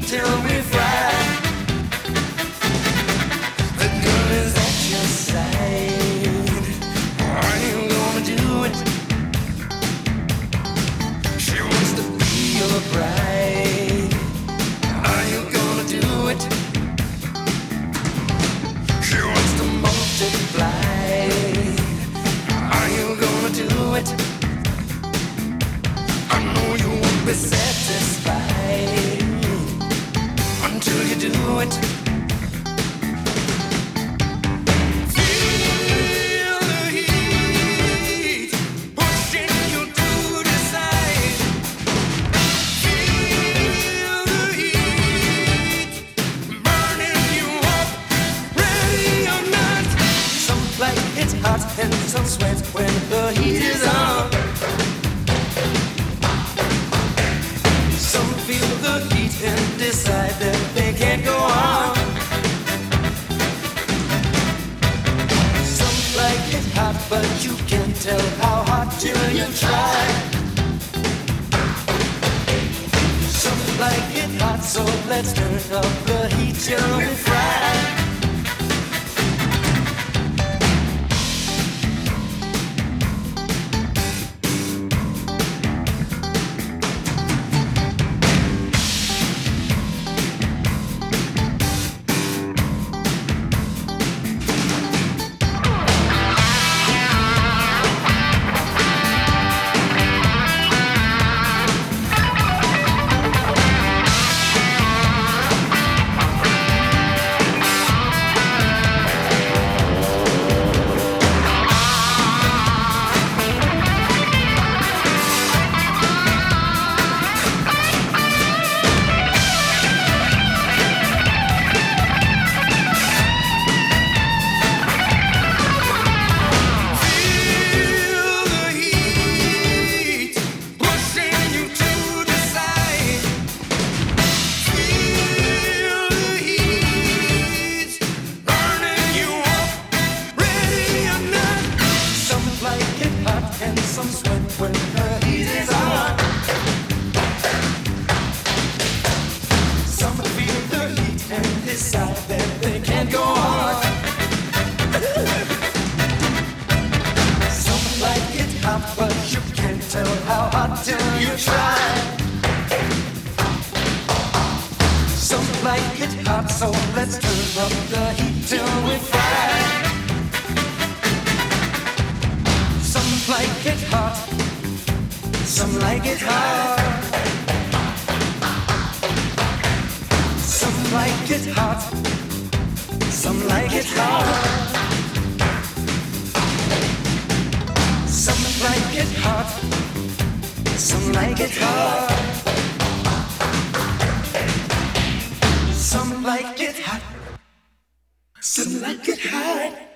till we fry. The girl is at your side. Are you gonna do it? She wants to be your bride. Are you gonna do it? She wants to multiply. Are you gonna do it? I know you won't be satisfied until you do it. Feel the heat pushing you to decide. Feel the heat burning you up, ready or not. Some like it hot and some sweat when the heat is on. Some feel the heat and decide that they can't go on. Some like it hot, but you can't tell how hot till you try. Some like it hot, so let's turn up the heat till we fry. Like it hot, so let's turn up the heat till we fry. Some like it hot, some like it hot. Some like it hot, some like it hot. Some like it hot, some like it hot. Some like it hot, some like it hot.